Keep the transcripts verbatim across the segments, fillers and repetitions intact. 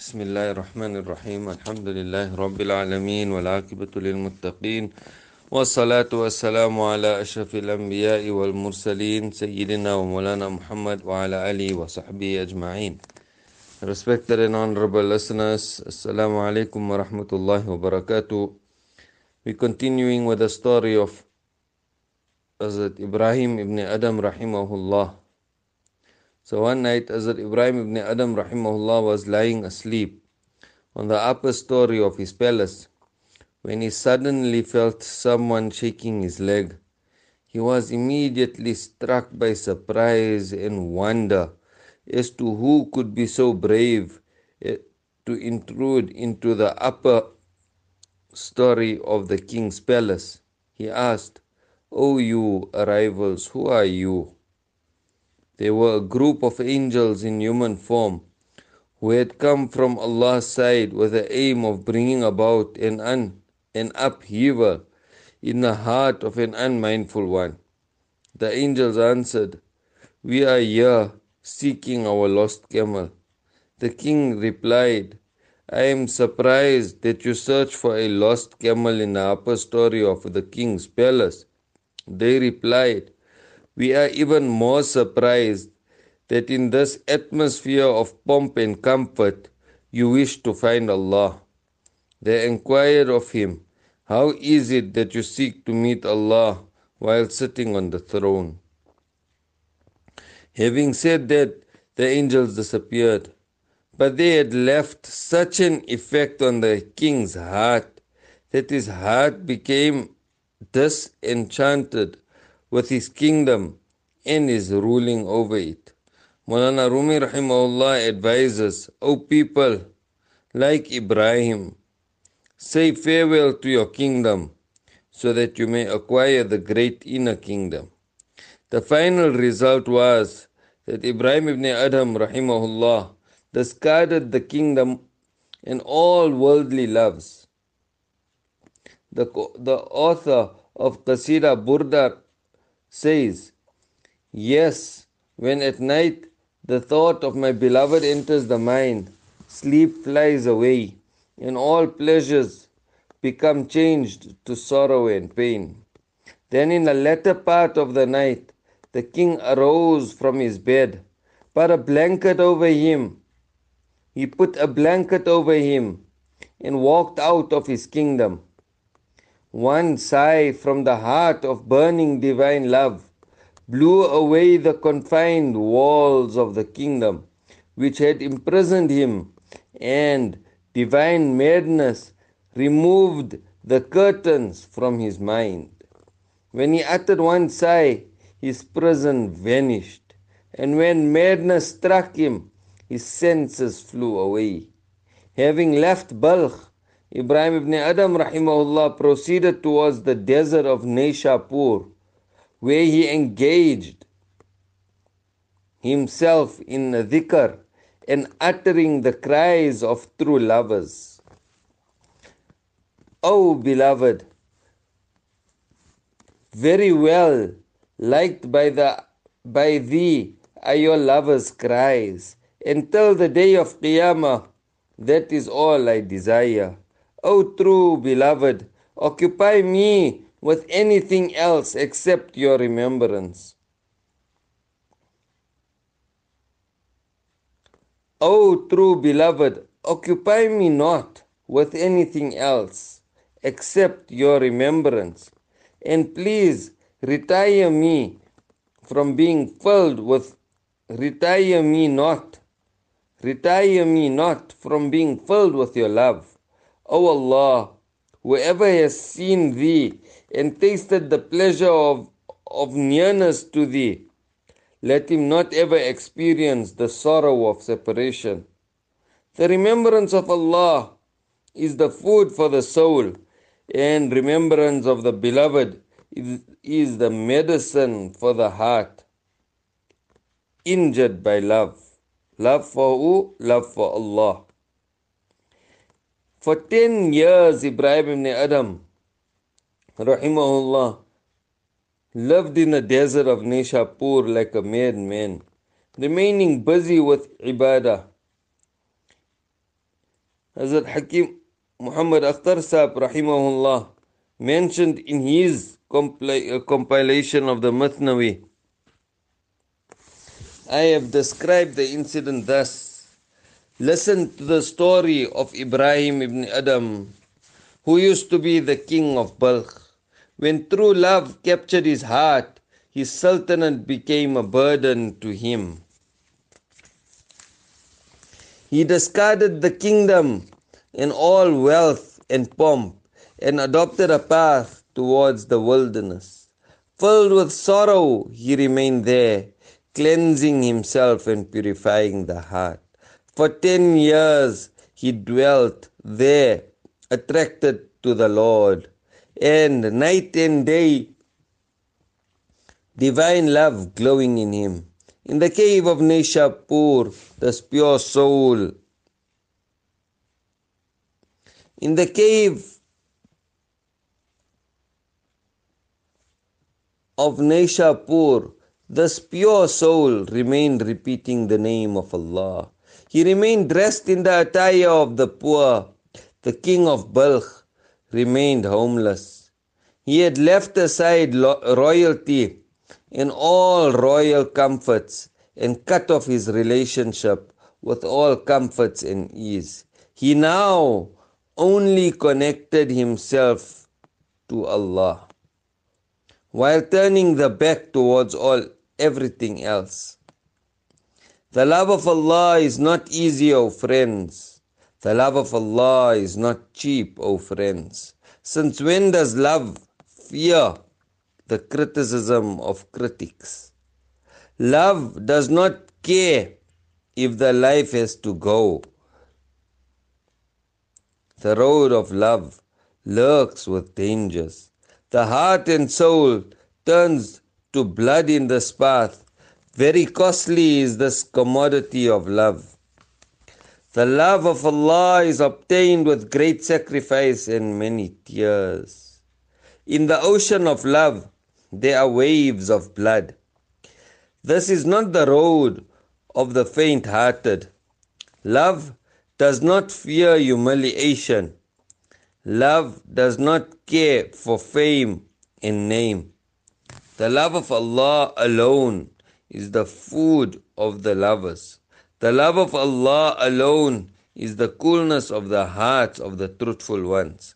بسم الله الرحمن الرحيم الحمد لله رب العالمين والعاقبة للمتقين والصلاة والسلام على أشرف الأنبياء والمرسلين سيدنا ومولانا محمد وعلى آله وصحبه أجمعين. Respected and honorable listeners, Assalamu alaikum wa rahmatullahi wa barakatuh. We're continuing with the story of Hazrat Ibrahim ibn Adam rahimahullah. So one night Hazrat Ibrahim ibn Adam rahimahullah was lying asleep on the upper story of his palace when he suddenly felt someone shaking his leg. He was immediately struck by surprise and wonder as to who could be so brave eh, to intrude into the upper story of the king's palace. He asked, "O you arrivals, who are you?" They were a group of angels in human form who had come from Allah's side with the aim of bringing about an, un, an upheaval in the heart of an unmindful one. The angels answered, "We are here seeking our lost camel." The king replied, "I am surprised that you search for a lost camel in the upper story of the king's palace." They replied, "We are even more surprised that in this atmosphere of pomp and comfort you wish to find Allah." They inquired of him, "How is it that you seek to meet Allah while sitting on the throne?" Having said that, the angels disappeared. But they had left such an effect on the king's heart that his heart became disenchanted with his kingdom and his ruling over it. Maulana Rumi rahimahullah advises, "O people, like Ibrahim, say farewell to your kingdom so that you may acquire the great inner kingdom." The final result was that Ibrahim ibn Adham rahimahullah discarded the kingdom and all worldly loves. The, the author of Qasida Burda says, "Yes, when at night the thought of my beloved enters the mind, sleep flies away, and all pleasures become changed to sorrow and pain. Then in the latter part of the night, the king arose from his bed, put a blanket over him. He put a blanket over him and walked out of his kingdom. One sigh from the heart of burning divine love blew away the confined walls of the kingdom which had imprisoned him, and divine madness removed the curtains from his mind. When he uttered one sigh, his prison vanished, and when madness struck him, his senses flew away. Having left Balkh, Ibrahim ibn Adam rahimahullah proceeded towards the desert of Nishapur, where he engaged himself in dhikr and uttering the cries of true lovers. O beloved, very well liked by the by thee are your lovers' cries. Until the day of Qiyamah, that is all I desire. O true beloved, occupy me with anything else except your remembrance. O true beloved, occupy me not with anything else except your remembrance, and please retire me from being filled with, retire me not, retire me not from being filled with your love. O Allah, whoever has seen thee and tasted the pleasure of, of nearness to thee, let him not ever experience the sorrow of separation. The remembrance of Allah is the food for the soul, and remembrance of the beloved is, is the medicine for the heart injured by love. Love for who? Love for Allah. For ten years, Ibrahim ibn Adam, rahimahullah, lived in the desert of Nishapur like a madman, remaining busy with ibadah. Hazrat Hakim Muhammad Akhtar Sahib Rahimahullah mentioned in his compli- uh, compilation of the Mathnawi, I have described the incident thus. Listen to the story of Ibrahim ibn Adam, who used to be the king of Balkh. When true love captured his heart, his sultanate became a burden to him. He discarded the kingdom and all wealth and pomp and adopted a path towards the wilderness. Filled with sorrow, he remained there, cleansing himself and purifying the heart. For ten years he dwelt there, attracted to the Lord, and night and day divine love glowing in him. In the cave of Nishapur, the pure soul. In the cave of Nishapur, this pure soul remained repeating the name of Allah. He remained dressed in the attire of the poor. The king of Balkh remained homeless. He had left aside royalty and all royal comforts and cut off his relationship with all comforts and ease. He now only connected himself to Allah, while turning the back towards all everything else. The love of Allah is not easy, O friends. The love of Allah is not cheap, O friends. Since when does love fear the criticism of critics? Love does not care if the life has to go. The road of love lurks with dangers. The heart and soul turns to blood in this path. Very costly is this commodity of love. The love of Allah is obtained with great sacrifice and many tears. In the ocean of love, there are waves of blood. This is not the road of the faint-hearted. Love does not fear humiliation. Love does not care for fame and name. The love of Allah alone is the food of the lovers. The love of Allah alone is the coolness of the hearts of the truthful ones.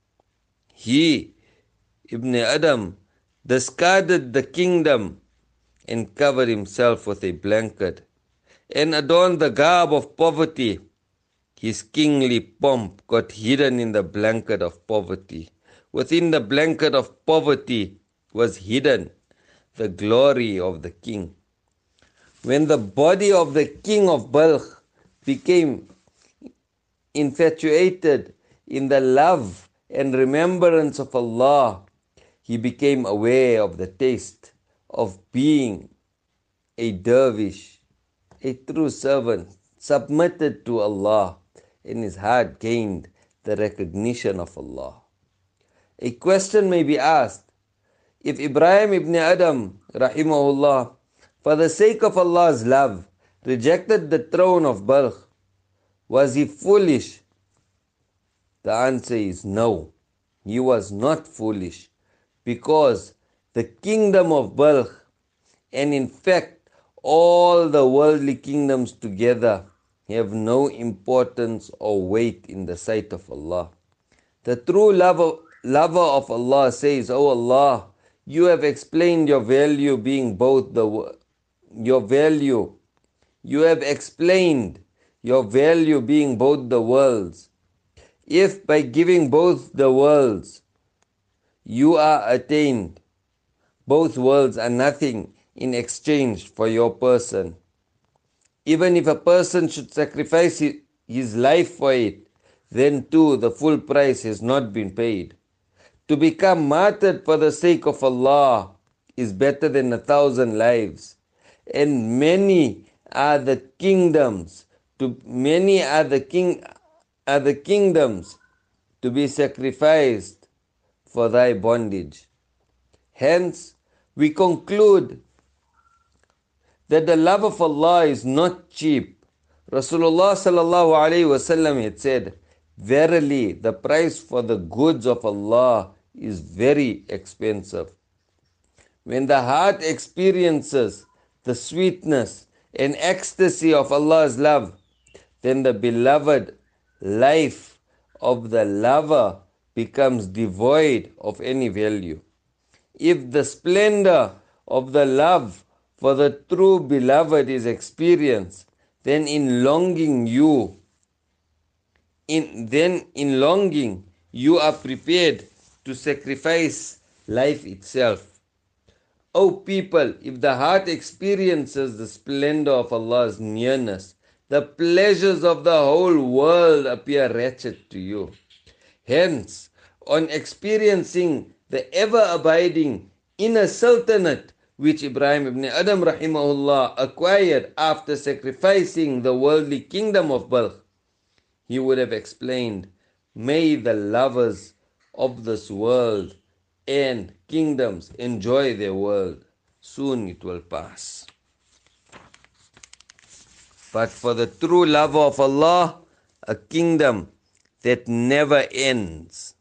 He, Ibn Adam, discarded the kingdom and covered himself with a blanket and adorned the garb of poverty. His kingly pomp got hidden in the blanket of poverty. Within the blanket of poverty was hidden the glory of the king. When the body of the king of Balkh became infatuated in the love and remembrance of Allah, he became aware of the taste of being a dervish, a true servant, submitted to Allah, and his heart gained the recognition of Allah. A question may be asked, if Ibrahim ibn Adam, rahimahullah, for the sake of Allah's love, rejected the throne of Balkh, was he foolish? The answer is no, he was not foolish, because the kingdom of Balkh, and in fact all the worldly kingdoms together, have no importance or weight in the sight of Allah. The true lover, lover of Allah says, O Allah, you have explained your value being both the your value. You have explained your value being both the worlds. If by giving both the worlds you are attained, both worlds are nothing in exchange for your person. Even if a person should sacrifice his life for it, then too the full price has not been paid. To become martyred for the sake of Allah is better than a thousand lives. And many are the kingdoms, to many are the king are the kingdoms to be sacrificed for thy bondage. Hence, we conclude that the love of Allah is not cheap. Rasulullah sallallahu alaihi wasallam had said, Verily, the price for the goods of Allah is very expensive. When the heart experiences the sweetness and ecstasy of Allah's love, then the beloved life of the lover becomes devoid of any value. If the splendor of the love for the true beloved is experienced, then in longing you, in then in longing you are prepared to sacrifice life itself. O people, if the heart experiences the splendor of Allah's nearness, the pleasures of the whole world appear wretched to you. Hence, on experiencing the ever-abiding inner sultanate which Ibrahim ibn Adam rahimahullah acquired after sacrificing the worldly kingdom of Balkh, he would have explained, may the lovers of this world and kingdoms enjoy their world. Soon it will pass. But for the true lover of Allah, a kingdom that never ends.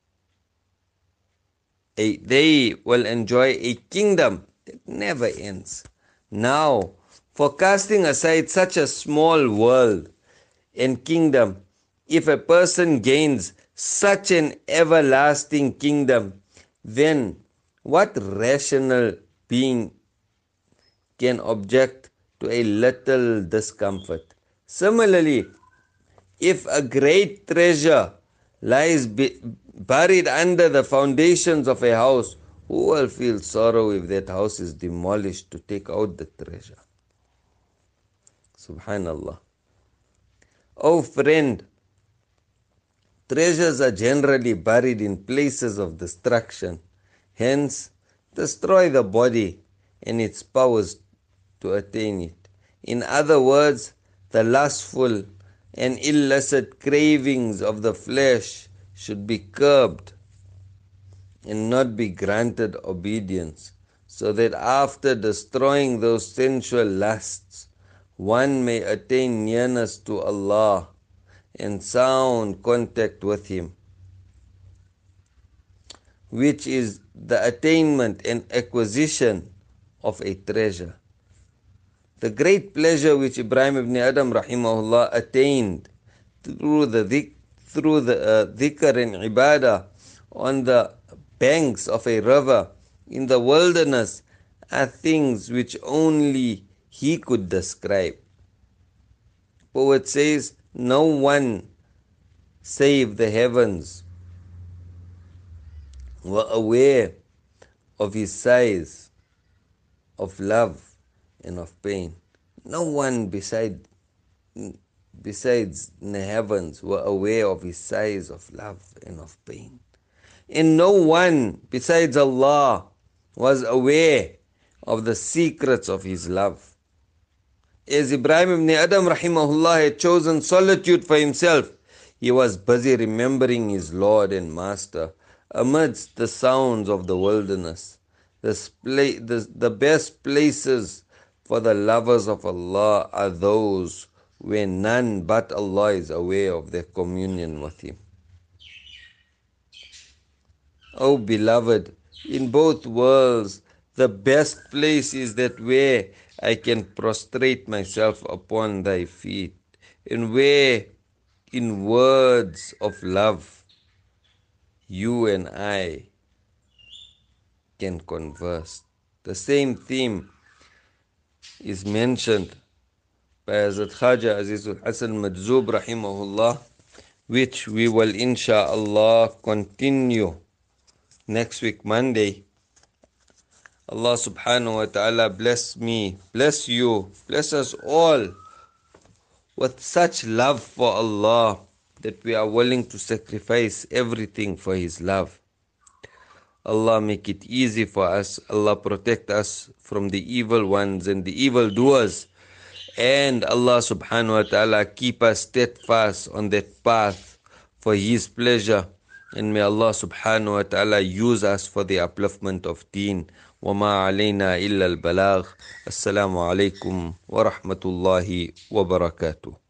A, they will enjoy a kingdom that never ends. Now, for casting aside such a small world and kingdom, if a person gains such an everlasting kingdom, then what rational being can object to a little discomfort? Similarly, if a great treasure lies buried under the foundations of a house, who will feel sorrow if that house is demolished to take out the treasure? Subhanallah. Oh friend, treasures are generally buried in places of destruction. Hence, destroy the body and its powers to attain it. In other words, the lustful and illicit cravings of the flesh should be curbed and not be granted obedience, so that after destroying those sensual lusts, one may attain nearness to Allah and sound contact with Him, which is the attainment and acquisition of a treasure. The great pleasure which Ibrahim ibn Adam rahimahullah attained through the dhikr, through the uh, dhikr and ibadah on the banks of a river in the wilderness are things which only he could describe. Poet says, no one save the heavens were aware of his size of love and of pain. No one beside, besides the heavens were aware of his size of love and of pain. And no one besides Allah was aware of the secrets of his love. As Ibrahim ibn Adam rahimahullah had chosen solitude for himself, he was busy remembering his Lord and Master amidst the sounds of the wilderness. The, the, the best places for the lovers of Allah are those where none but Allah is aware of their communion with Him. O beloved, in both worlds, the best place is that where I can prostrate myself upon thy feet, and where in words of love you and I can converse. The same theme is mentioned by Hazrat Khaja Azizul Hasan Madzub rahimahullah, which we will insha'Allah continue next week Monday. Allah subhanahu wa ta'ala bless me, bless you, bless us all with such love for Allah that we are willing to sacrifice everything for His love. Allah make it easy for us. Allah protect us from the evil ones and the evil doers. And Allah subhanahu wa ta'ala keep us steadfast on that path for His pleasure. And may Allah subhanahu wa ta'ala use us for the upliftment of deen. وَمَا عَلَيْنَا إِلَّا الْبَلَاغِ. Assalamu alaikum wa rahmatullahi wa barakatuh.